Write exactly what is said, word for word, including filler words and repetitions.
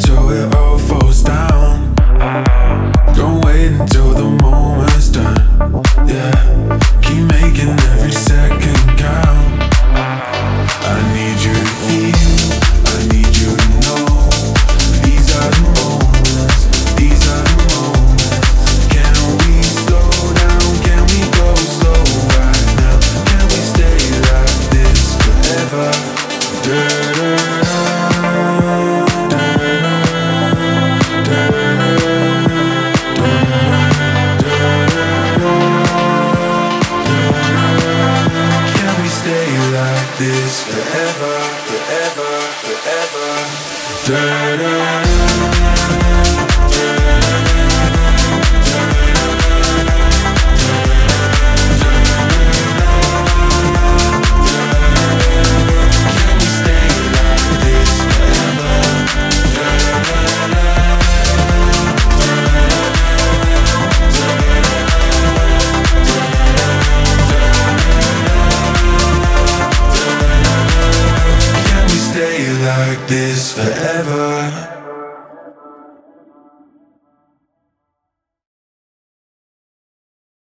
until it all falls down. Don't wait until the moment's done. Yeah, keep making every second count. I need you to feel, I need you to know. These are the moments, these are the moments. Can we slow down, can we go slow right now? Can we stay like this forever? Da-da-da, da-da-da, da-da-da, da-da-da. Can we stay like this forever, forever, forever? Da-da-da. Like this forever.